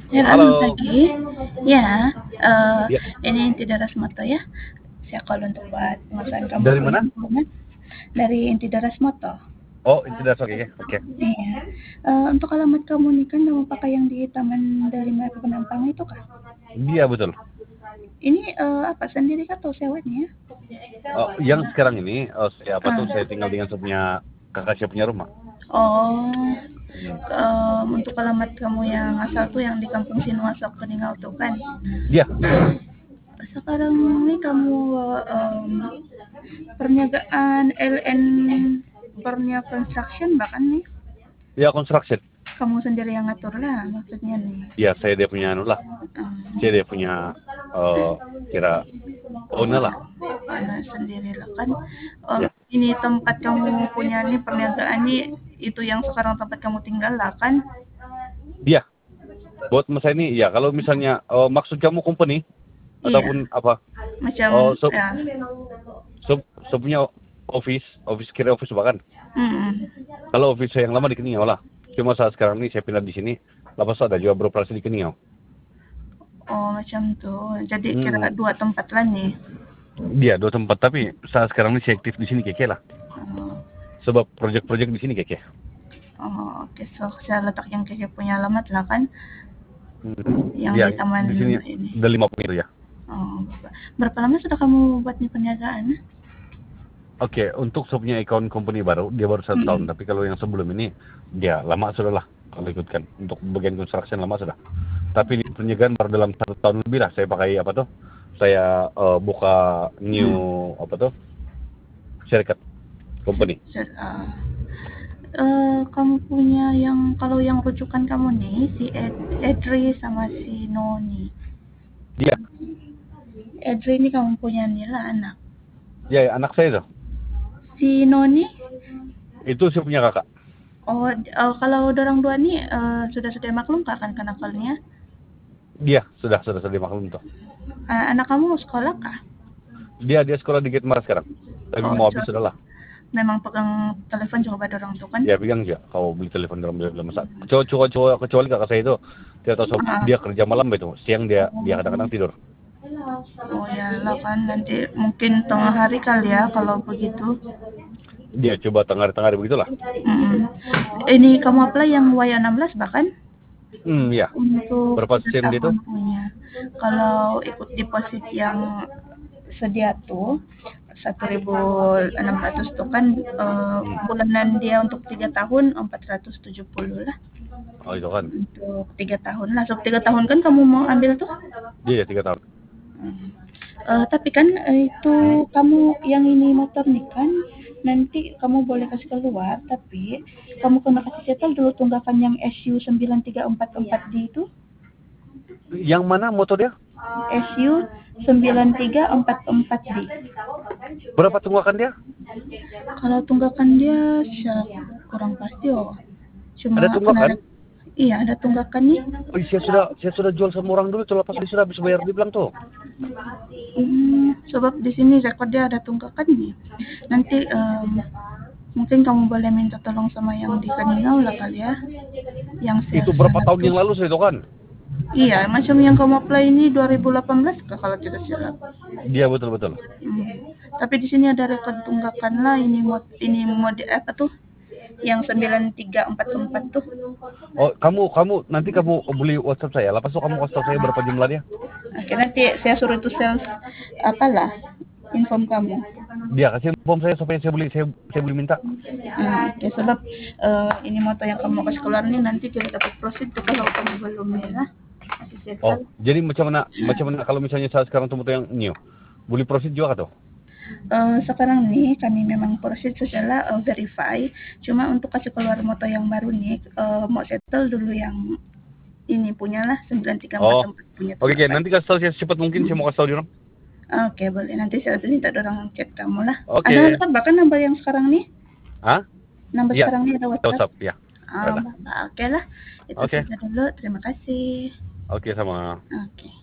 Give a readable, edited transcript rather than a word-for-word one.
Selamat Halo. pagi. Ya, Ya, ini Inti Daras Moto ya. Saya call untuk buat pemesanan kamu dari punya mana? dokumen dari Inti Daras Moto. Oh, Intidas, oke, oke. Iya. Untuk alamat kamu nih kan kamu pakai yang di Taman Delima Penampang itu kan? Dia betul. Ini apa sendiri kah atau sewanya? Oh, yang sekarang ini, saya apa tuh? Saya Ah. tinggal dengan saya punya kakak, saya punya rumah. Oh, Hmm. untuk alamat kamu yang asal tuh yang di Kampung Sinuasok Keningau tuh kan? Dia, Sekarang ini kamu em, perniagaan LN Borneo Construction bahkan nih dia construction. kamu sendiri yang ngatur lah maksudnya nih. Ya, saya dia punya anu lah. Saya dia punya eh kira owner lah. Anak sendiri lah kan. Ya, Ini tempat kamu punya nih perniagaan nih itu yang sekarang tempat kamu tinggal lah kan. dia. Buat masa ini, ya kalau misalnya maksud kamu company Iya, ataupun apa? macam Oh, ya. punya office kira office bahkan. Mm-mm. Kalau office saya yang lama di Keningau lah. Cuma saat sekarang ini saya pindah di sini. Lepas itu ada juga beroperasi di Keningau. Oh macam tuh jadi kira Hmm. dua tempat lah nih. Dia dua tempat, tapi saat sekarang ini saya aktif di sini keke lah. Oh, Sebab proyek-proyek di sini keke. oke, so saya letak yang kakek punya alamat lah kan yang Ya, di taman di sini ini. udah 50 itu ya. Oh, berapa lama sudah kamu buat nih perniagaan? Oke, untuk saya punya account company baru, dia baru 1 tahun. Mm-mm. Tapi kalau yang sebelum ini, dia lama sudah lah. Kalau ikutkan, untuk bagian construction lama sudah. Tapi ini penjagaan baru dalam 1 tahun lebih lah. Saya pakai apa tuh? Saya buka new Mm. apa tuh? Syarikat company. Kamu punya yang kalau yang rujukan kamu nih si Edri sama si Noni. Dia, Edri ini kamu punya nih lah anak. ya anak saya tuh. Si Noni, Itu saya punya kakak. kalau dorang dua nih sudah maklum kah akan kenakalnya? Dia sudah dimaklum tuh. Anak kamu sekolah kah? Dia sekolah di Gitmar sekarang. Tapi Oh, mau habis sudah lah. memang pegang telepon coba dorang tuh kan? Dia pegang juga. Kau beli telepon dalam masa. Kecuali kakak saya itu, dia tahu Ah, dia kerja malam itu. Siang dia kadang-kadang tidur. oh ya lah kan nanti mungkin tengah hari kali ya kalau begitu. Dia coba tengah-tengah begitulah. Mm. Ini kamu apply yang Y16 bahkan Ya. untuk Berapa 3 sen dia tahun tuh? punya. Kalau ikut deposit yang sedia tuh 1.600 tuh kan Hmm. bulanan dia untuk 3 tahun 470 lah Oh itu kan. untuk 3 tahun lah. So 3 tahun kan kamu mau ambil tuh. Dia 3 tahun. Tapi kan itu Hmm. kamu yang ini motor nih kan nanti kamu boleh kasih keluar tapi kamu kena kasih setel dulu tunggakan yang SU 9344D itu. Yang mana motor dia? SU 9344D. Berapa tunggakan dia? Kalau tunggakan dia kurang pasti oh. Cuma Ada kena tunggakan? iya ada tunggakannya. Oh, saya sudah jual sama orang dulu. Coba pas dia sudah habis bayar dia bilang tuh. Sebab di sini rekodnya ada tunggakannya. Nanti mungkin kamu boleh minta tolong sama yang di Kaningau lah kali ya. Yang Itu sales berapa sana tahun tuh. yang lalu saya itu kan? Iya, macam yang kamu apply ini 2018 kah kalau tidak salah. Dia betul-betul. Tapi di sini ada rekod tunggakan lah ini mode apa tuh? Yang 9344 tuh. Oh, kamu nanti kamu beli WhatsApp saya. Lepas itu kamu kasih tahu saya berapa jumlahnya. Oke, nanti saya suruh itu sales apalah inform kamu. Dia kasih form saya supaya saya boleh minta. Oke, sebab ini moto yang kamu kasih keluar ini nanti kita dapat profit tuh kalau kamu belum ya. Oh, jadi macam mana kalau misalnya saat sekarang tuh motor yang new. Boleh profit juga tuh. Sekarang nih kami memang proses secara verify. Cuma untuk kasih keluar moto yang baru nih mau settle dulu yang ini punya lah Oh, 9344 punya oke, tunggakan. nanti kasih tahu saya secepat mungkin, saya mau kasih tahu dia orang. Oke, boleh. Nanti saya minta orang chat kamu lah. Ada Oke. WhatsApp bahkan nomor yang sekarang nih. Ah? Nomor Iya, sekarang ini ada WhatsApp. WhatsApp ya. Ada. Oke lah. Itu Oke. saja dulu. Terima kasih. Oke, sama. Oke.